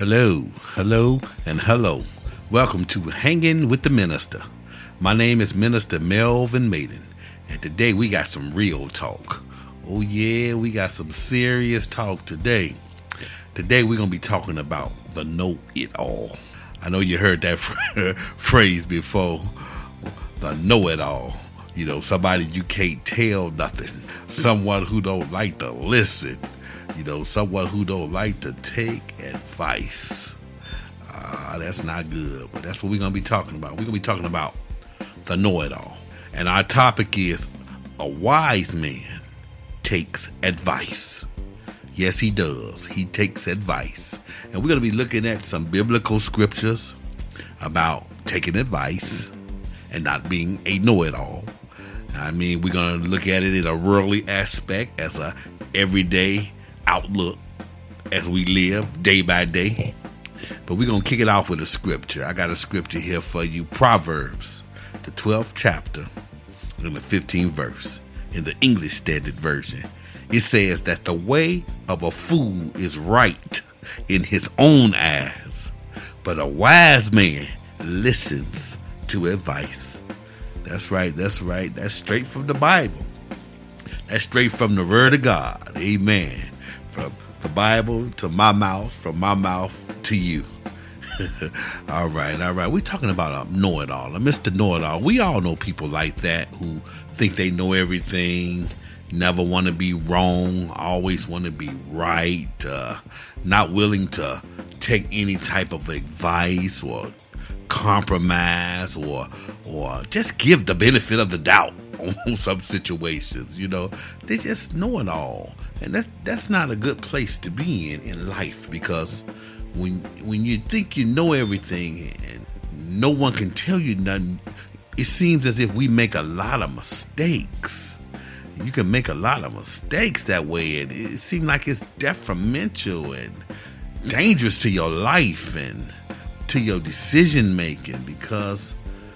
Hello. Welcome to Hanging with the Minister. My name is Minister Melvin Maiden, and today we got some real talk. Oh yeah, we got some serious talk today. Today we're going to be talking about the know-it-all. I know you heard that phrase before, the know-it-all. You know, somebody you can't tell nothing. Someone who don't like to listen. You know, someone who don't like to take advice. That's not good, but that's what we're going to be talking about. We're going to be talking about the know-it-all. And our topic is a wise man takes advice. Yes, he does. He takes advice. And we're going to be looking at some biblical scriptures about taking advice and not being a know-it-all. I mean, we're going to look at it in a worldly aspect as a everyday outlook as we live day by day. But we're going to kick it off with a scripture. I got a scripture here for you. Proverbs, the 12th chapter, and the 15th verse in the English Standard Version. It says that the way of a fool is right in his own eyes, but a wise man listens to advice. That's right. That's straight from the Bible. That's straight from the Word of God. Amen. From the Bible to my mouth, from my mouth to you. All right. We're talking about a know-it-all, a Mr. Know-it-all. We all know people like that who think they know everything, never want to be wrong, always want to be right, not willing to take any type of advice or compromise or just give the benefit of the doubt on some situations. You know, they just know it all, and that's not a good place to be in life, because when you think you know everything and no one can tell you nothing, it seems as if we make a lot of mistakes. You can make a lot of mistakes that way, and it seems like it's detrimental and dangerous to your life and to your decision making, because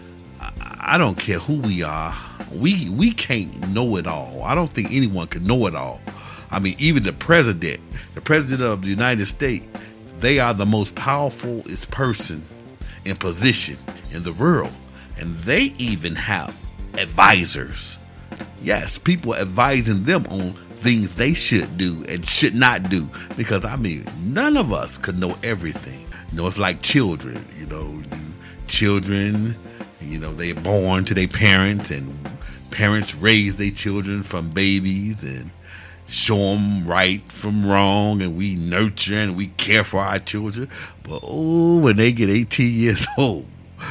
I don't care who we are, we can't know it all. I don't think anyone can know it all. I mean, even the president of the United States, they are the most powerful person in position in the world, and they even have advisors. Yes, people advising them on things they should do and should not do, because I mean, none of us could know everything. You know, it's like children. Children, they're born to their parents, and parents raise their children from babies and show them right from wrong, and we nurture and we care for our children. But when they get 18 years old,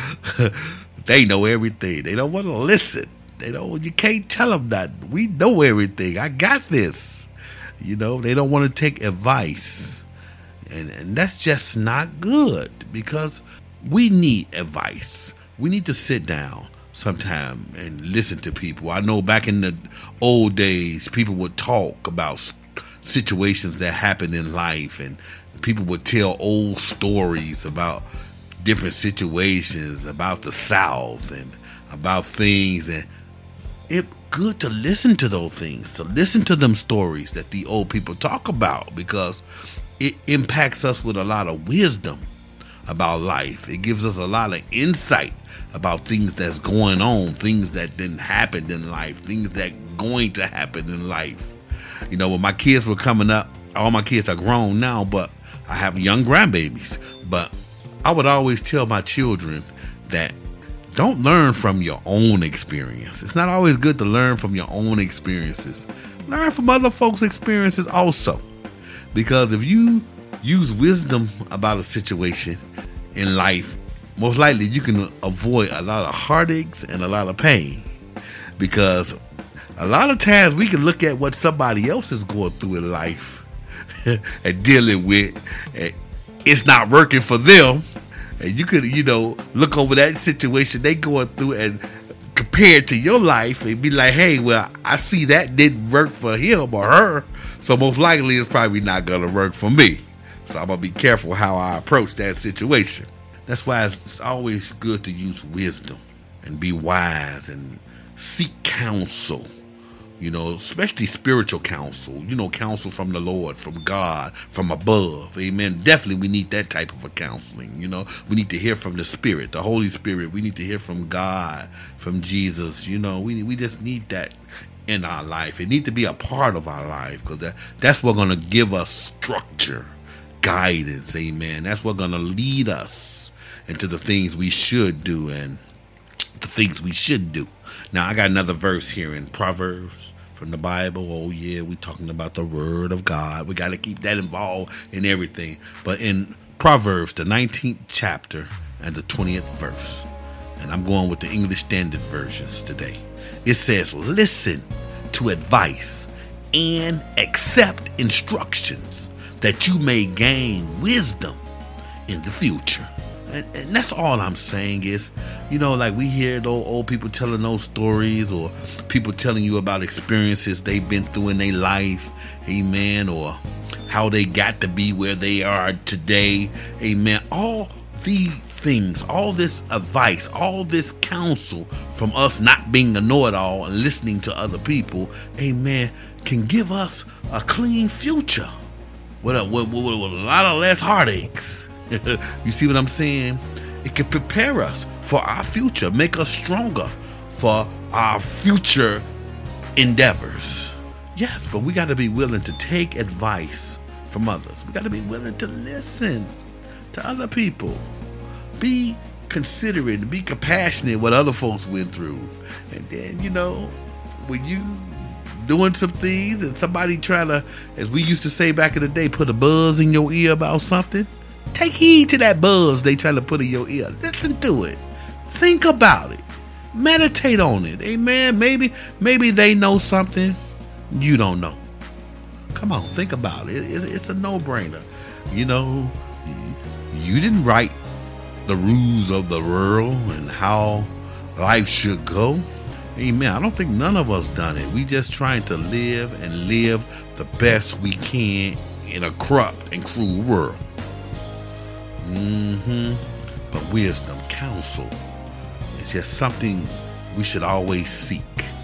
they know everything. They don't want to listen. You can't tell them that. We know everything. I got this. They don't want to take advice. And that's just not good, because we need advice. We need to sit down sometime and listen to people. I know back in the old days, people would talk about situations that happened in life, and people would tell old stories about different situations, about the South and about things. And it's good to listen to those things, to listen to them stories that the old people talk about, because it impacts us with a lot of wisdom about life. It gives us a lot of insight about things that's going on, things that didn't happen in life, things that going to happen in life. When my kids were coming up, all my kids are grown now, but I have young grandbabies. But I would always tell my children that don't learn from your own experience. It's not always good to learn from your own experiences. Learn from other folks' experiences also. Because if you use wisdom about a situation in life, most likely you can avoid a lot of heartaches and a lot of pain. Because a lot of times we can look at what somebody else is going through in life and dealing with, and it's not working for them. And you could, look over that situation they going through and compare it to your life and be like, hey, well, I see that didn't work for him or her, so most likely it's probably not going to work for me. So I'm going to be careful how I approach that situation. That's why it's always good to use wisdom and be wise and seek counsel especially spiritual counsel, counsel from the Lord, from God, from above. Amen. Definitely we need that type of a counseling. We need to hear from the Spirit, the Holy Spirit. We need to hear from God, from Jesus. We just need that in our life. It needs to be a part of our life, because that's what's going to give us structure, guidance. Amen. That's what's going to lead us into the things we should do and the things we should do. Now, I got another verse here in Proverbs from the Bible. Oh, yeah, we're talking about the Word of God. We got to keep that involved in everything. But in Proverbs, the 19th chapter and the 20th verse, and I'm going with the English Standard Versions today, it says, listen to advice and accept instructions that you may gain wisdom in the future. And that's all I'm saying is, like we hear those old people telling those stories, or people telling you about experiences they've been through in their life, amen, or how they got to be where they are today, amen. All these things, all this advice, all this counsel from us not being a know-it-all and listening to other people, amen, can give us a clean future with a lot of less heartaches. You see what I'm saying? It can prepare us for our future, make us stronger for our future endeavors. Yes, but we got to be willing to take advice from others. We got to be willing to listen to other people. Be considerate, be compassionate what other folks went through. And then, when you doing some things and somebody trying to, as we used to say back in the day, put a buzz in your ear about something, take heed to that buzz they try to put in your ear. Listen to it. Think about it. Meditate on it. Amen. Maybe they know something you don't know. Come on, think about it. It's a no-brainer. You didn't write the rules of the world and how life should go. Amen. I don't think none of us done it. We just trying to live the best we can in a corrupt and cruel world. But wisdom, counsel, is just something we should always seek.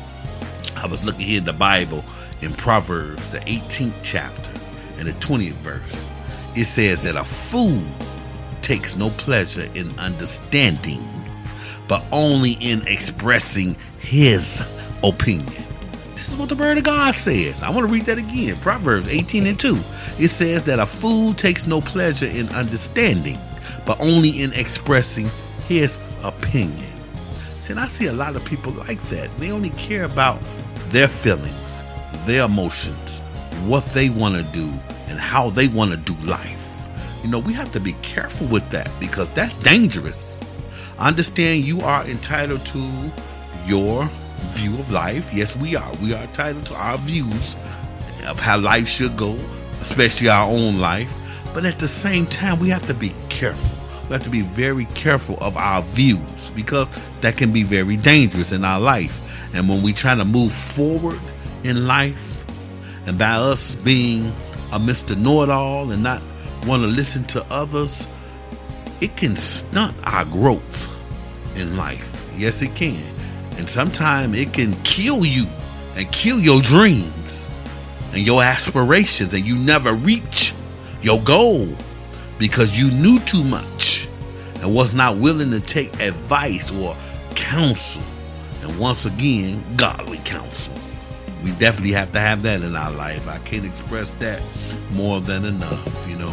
I was looking here in the Bible in Proverbs, the 18th chapter and the 20th verse. It says that a fool takes no pleasure in understanding, but only in expressing his opinion. This is what the Word of God says. I want to read that again. Proverbs 18:2. It says that a fool takes no pleasure in understanding, but only in expressing his opinion. See, and I see a lot of people like that. They only care about their feelings, their emotions, what they want to do, and how they want to do life. We have to be careful with that, because that's dangerous. Understand you are entitled to your view of life. Yes, we are. We are entitled to our views of how life should go, especially our own life. But at the same time, we have to be careful. We have to be very careful of our views, because that can be very dangerous in our life. And when we try to move forward in life, and by us being a Mr. Know-it-all and not want to listen to others, it can stunt our growth in life. Yes, it can. And sometimes it can kill you and kill your dreams and your aspirations, and you never reach your goal because you knew too much and was not willing to take advice or counsel. And once again, godly counsel. We definitely have to have that in our life. I can't express that more than enough,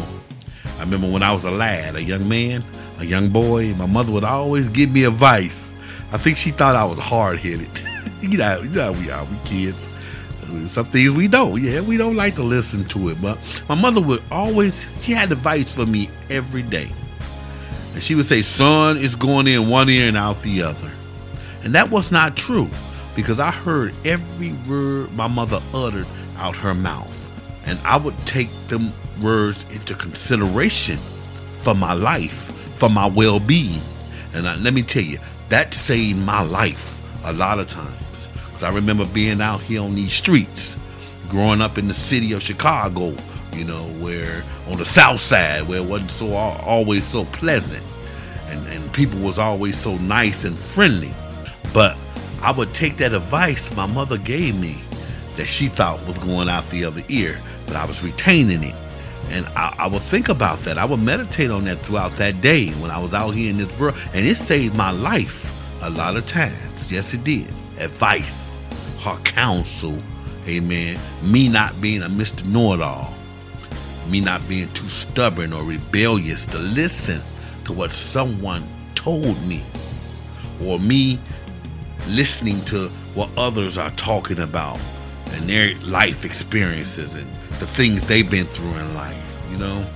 I remember when I was a lad, a young man, a young boy, my mother would always give me advice. I think she thought I was hard-headed. you know how we are, we kids. Some things we don't. Yeah, we don't like to listen to it. But my mother she had advice for me every day. And she would say, son, it's going in one ear and out the other. And that was not true, because I heard every word my mother uttered out her mouth. And I would take them words into consideration for my life, for my well-being. And let me tell you, that saved my life a lot of times. Because I remember being out here on these streets, growing up in the city of Chicago, where on the south side, where it wasn't always so pleasant. And people was always so nice and friendly. But I would take that advice my mother gave me, that she thought was going out the other ear, but I was retaining it. And I would think about that. I would meditate on that throughout that day when I was out here in this world. And it saved my life a lot of times. Yes, it did. Advice, her counsel, amen. Me not being a Mr. Know-it-all. Me not being too stubborn or rebellious to listen to what someone told me. Or me listening to what others are talking about and their life experiences and the things they've been through in life, you know.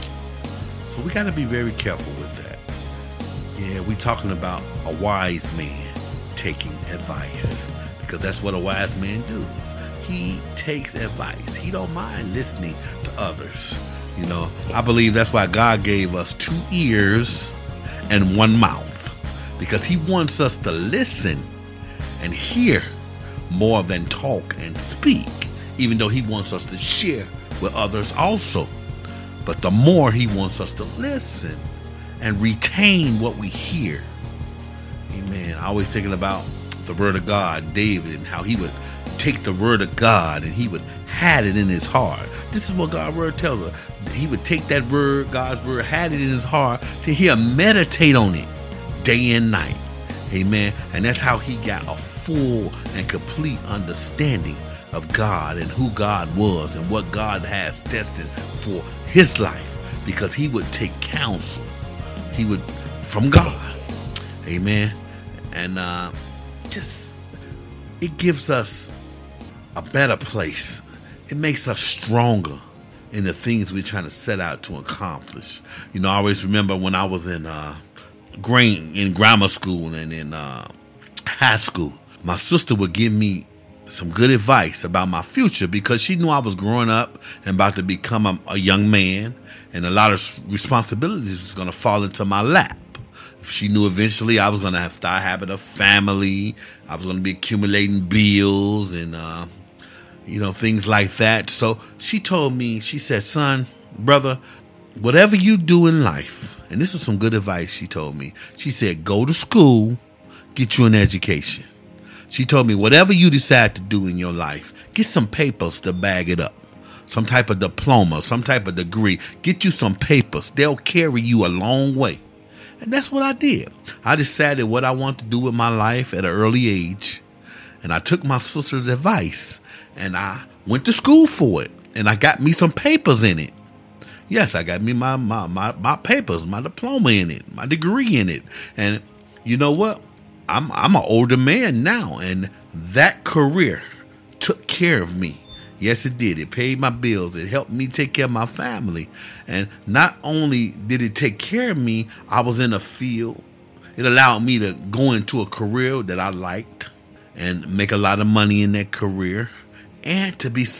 So we got to be very careful with that. Yeah, we talking about a wise man taking advice, because that's what a wise man does. He takes advice. He don't mind listening to others. You know, I believe that's why God gave us 2 ears and 1 mouth, because he wants us to listen and hear more than talk and speak, even though he wants us to share with others also. But the more he wants us to listen and retain what we hear. Amen. I always thinking about the word of God, David, and how he would take the word of God and he would hide it in his heart. This is what God's word tells us. He would take that word, God's word, hide it in his heart, to hear, meditate on it day and night. Amen. And that's how he got a full and complete understanding of God and who God was and what God has destined for his life, because he would take counsel. He would from God. Amen. And just it gives us a better place. It makes us stronger in the things we're trying to set out to accomplish. You know, I always remember when I was in grammar school and in high school, my sister would give me some good advice about my future, because she knew I was growing up and about to become a young man, and a lot of responsibilities was going to fall into my lap. She knew eventually I was going to start having a family. I was going to be accumulating bills and, things like that. So she told me, she said, son, brother, whatever you do in life, and this was some good advice she told me. She said, go to school, get you an education. She told me, whatever you decide to do in your life, get some papers to bag it up. Some type of diploma, some type of degree. Get you some papers. They'll carry you a long way. And that's what I did. I decided what I want to do with my life at an early age. And I took my sister's advice and I went to school for it. And I got me some papers in it. Yes, I got me my papers, my diploma in it, my degree in it. And you know what? I'm an older man now, and that career took care of me. Yes, it did. It paid my bills. It helped me take care of my family. And not only did it take care of me, I was in a field. It allowed me to go into a career that I liked and make a lot of money in that career, and to be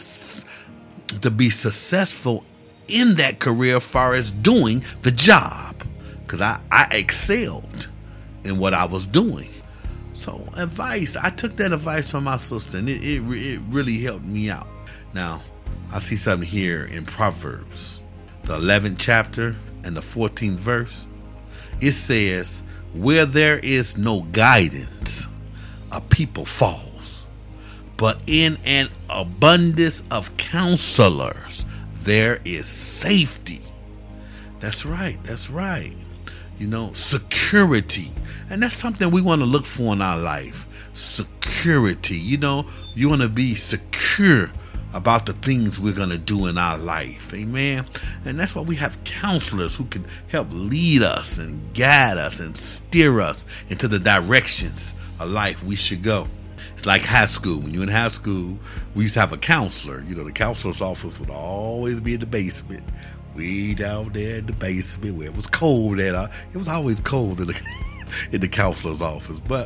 successful in that career as far as doing the job, because I excelled in what I was doing. So advice, I took that advice from my sister, and it really helped me out. Now, I see something here in Proverbs, the 11th chapter and the 14th verse. It says, where there is no guidance, a people falls. But in an abundance of counselors, there is safety. That's right. That's right. You know, security. And that's something we want to look for in our life. Security. You know, you want to be secure about the things we're going to do in our life. Amen. And that's why we have counselors who can help lead us and guide us and steer us into the directions of life we should go. It's like high school. When you're in high school, we used to have a counselor. You know, the counselor's office would always be in the basement. Way down there in the basement where it was cold. It was always cold in the counselor's office. But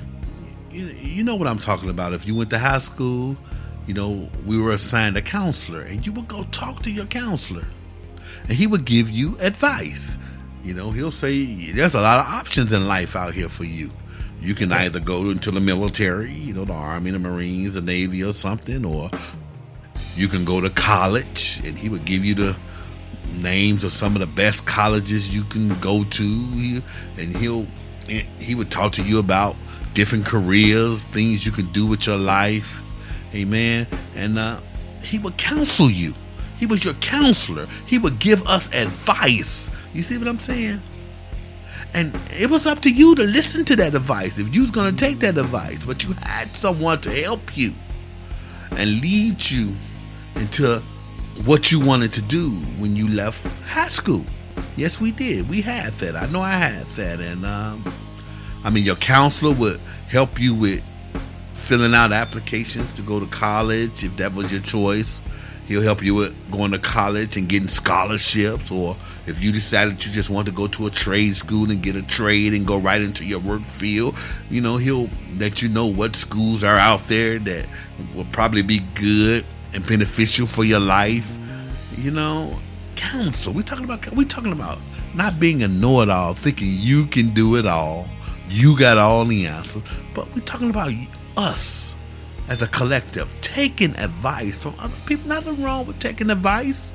you know what I'm talking about. If you went to high school, you know, we were assigned a counselor, and you would go talk to your counselor, and he would give you advice. You know, he'll say, there's a lot of options in life out here for you. You can either go into the military, you know, the Army, the Marines, the Navy or something, or you can go to college, and he would give you the names of some of the best colleges you can go to, and he would talk to you about different careers, things you could do with your life. Amen. And he would counsel you. He was your counselor. He would give us advice. You see what I'm saying? And it was up to you to listen to that advice if you was going to take that advice. But you had someone to help you and lead you into what you wanted to do when you left high school. Yes, we did. We had that. I know I had that. And your counselor would help you with filling out applications to go to college if that was your choice. He'll help you with going to college and getting scholarships, or if you decided you just want to go to a trade school and get a trade and go right into your work field, he'll let you know what schools are out there that will probably be good and beneficial for your life. Counsel. We're talking about not being a know-it-all, thinking you can do it all, you got all the answers, but we're talking about us as a collective, taking advice from other people. Nothing wrong with taking advice.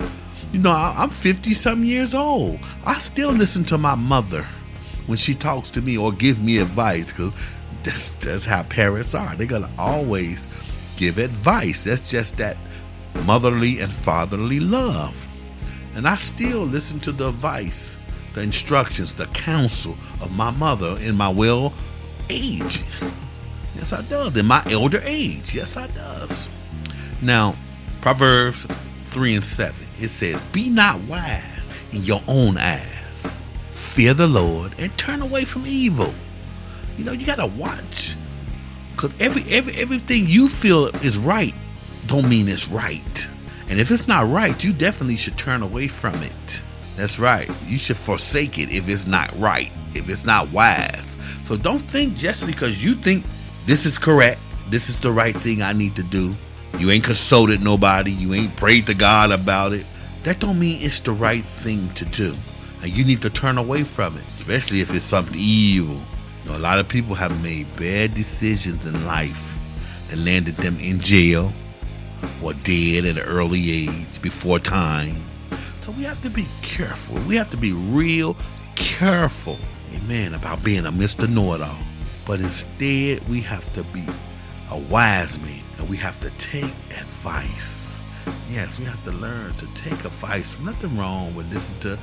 I'm 50-something years old. I still listen to my mother when she talks to me or give me advice, because that's how parents are. They're going to always give advice. That's just that motherly and fatherly love. And I still listen to the advice, the instructions, the counsel of my mother in my well age. Yes, I does. In my elder age. Yes, I does. Now, Proverbs 3:7. It says, "Be not wise in your own eyes. Fear the Lord and turn away from evil." You got to watch. Because everything you feel is right don't mean it's right. And if it's not right, you definitely should turn away from it. That's right. You should forsake it if it's not right, if it's not wise. So don't think just because you think this is correct, this is the right thing I need to do, you ain't consulted nobody, you ain't prayed to God about it, that don't mean it's the right thing to do. And you need to turn away from it, especially if it's something evil. A lot of people have made bad decisions in life that landed them in jail or dead at an early age before time. So we have to be careful. We have to be real careful, amen, about being a Mr. Know-it-all. But instead, we have to be a wise man, and we have to take advice. Yes, we have to learn to take advice. Nothing wrong with listening to.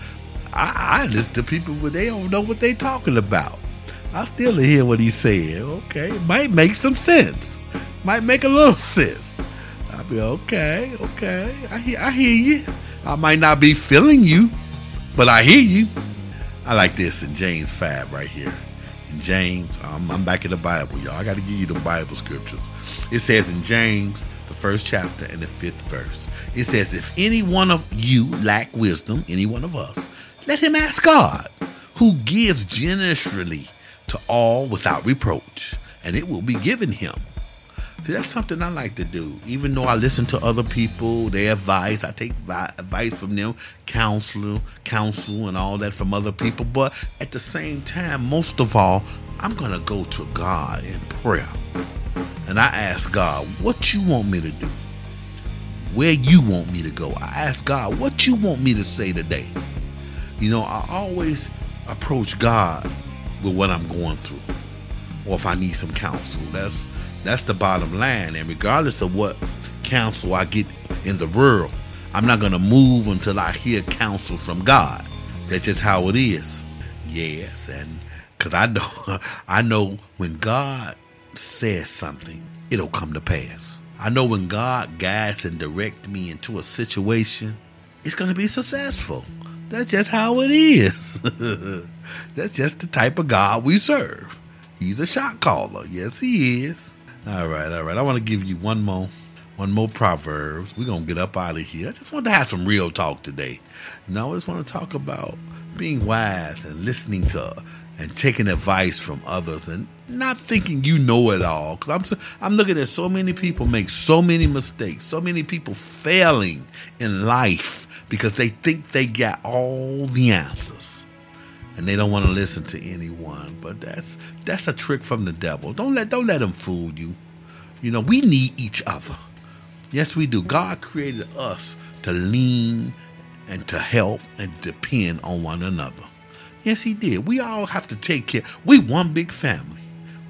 I listen to people when they don't know what they're talking about. I still hear what he's saying. Okay, it might make some sense. Might make a little sense. I'll be okay. I hear you. I might not be feeling you, but I hear you. I like this in James 5 right here. In James, I'm back in the Bible, y'all. I got to give you the Bible scriptures. It says in James, the 1st chapter and the 5th verse, it says, "If any one of you lack wisdom," any one of us, "let him ask God, who gives generously to all without reproach, and it will be given him." See, that's something I like to do. Even though I listen to other people, their advice, I take advice from them, counsel and all that from other people. But at the same time, most of all, I'm going to go to God in prayer. And I ask God, what you want me to do? Where you want me to go? I ask God, what you want me to say today? I always approach God with what I'm going through, or if I need some counsel. That's the bottom line. And regardless of what counsel I get in the world, I'm not going to move until I hear counsel from God. That's just how it is. Yes, and because I know when God says something, it'll come to pass. I know when God guides and directs me into a situation, it's going to be successful. That's just how it is. That's just the type of God we serve. He's a shot caller. Yes, he is. All right. I want to give you one more Proverbs. We're going to get up out of here. I just want to have some real talk today. I just want to talk about being wise and listening to and taking advice from others and not thinking you know it all. Because I'm looking at so many people make so many mistakes, so many people failing in life because they think they got all the answers. And they don't want to listen to anyone, but that's a trick from the devil. Don't let him fool you. We need each other. Yes, we do. God created us to lean and to help and depend on one another. Yes, he did. We all have to take care. We one big family.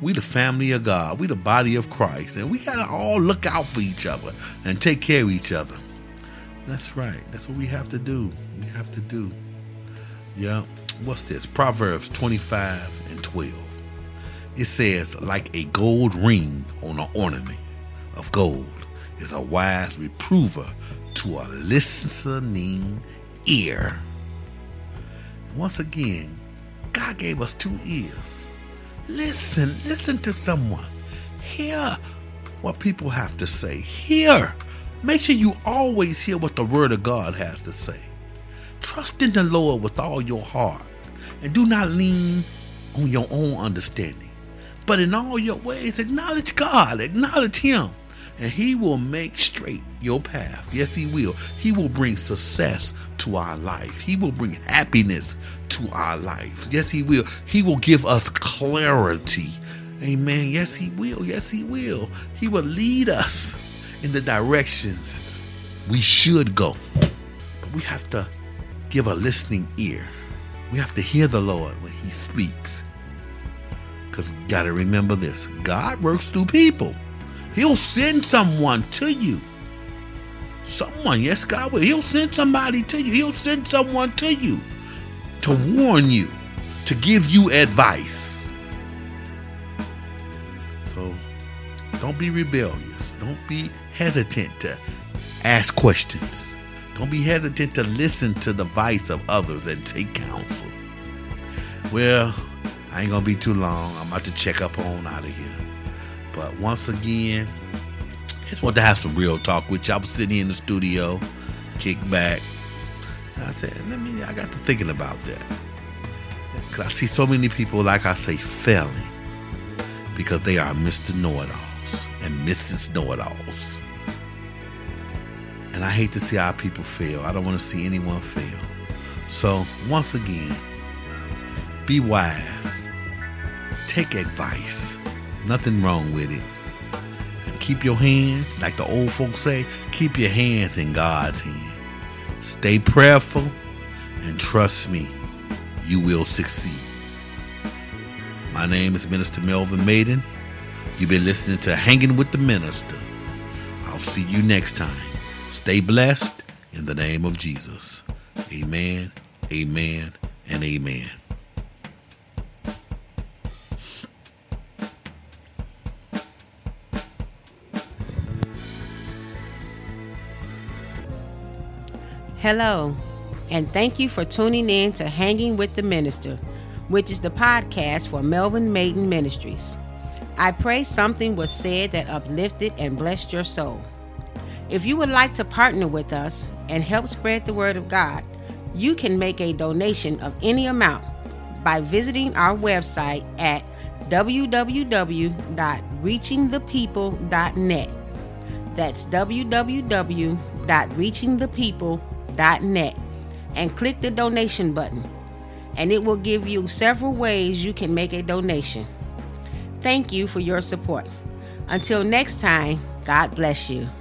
We the family of God. We the body of Christ. And we got to all look out for each other and take care of each other. That's right. That's what we have to do. We have to do. Yeah. What's this? Proverbs 25:12. It says, like a gold ring on an ornament of gold is a wise reprover to a listening ear. Once again, God gave us 2 ears. Listen to someone. Hear what people have to say. Hear. Make sure you always hear what the word of God has to say. Trust in the Lord with all your heart, and do not lean on your own understanding. But in all your ways, acknowledge God, acknowledge Him, and He will make straight your path. Yes, He will. He will bring success to our life. He will bring happiness to our life. Yes, He will. He will give us clarity. Amen. Yes, He will. Yes, He will. He will lead us in the directions we should go. But we have to give a listening ear. We have to hear the Lord when He speaks. Because you got to remember this. God works through people. He'll send someone to you. Someone, yes, God will. He'll send somebody to you. He'll send someone to you to warn you, to give you advice. So don't be rebellious. Don't be hesitant to ask questions. Don't be hesitant to listen to the advice of others and take counsel. Well, I ain't going to be too long. I'm about to check up on out of here. But once again, just want to have some real talk with you. I was sitting in the studio, kick back. And I said, I got to thinking about that. Because I see so many people, like I say, failing because they are Mr. Know-it-alls and Mrs. Know-it-alls. And I hate to see our people fail. I don't want to see anyone fail. So, once again, be wise. Take advice. Nothing wrong with it. And keep your hands, like the old folks say, keep your hands in God's hand. Stay prayerful and trust me, you will succeed. My name is Minister Melvin Maiden. You've been listening to Hanging with the Minister. I'll see you next time. Stay blessed in the name of Jesus. Amen, amen, and amen. Hello, and thank you for tuning in to Hanging with the Minister, which is the podcast for Melvin Maiden Ministries. I pray something was said that uplifted and blessed your soul. If you would like to partner with us and help spread the word of God, you can make a donation of any amount by visiting our website at www.reachingthepeople.net. That's www.reachingthepeople.net, and click the donation button, and it will give you several ways you can make a donation. Thank you for your support. Until next time, God bless you.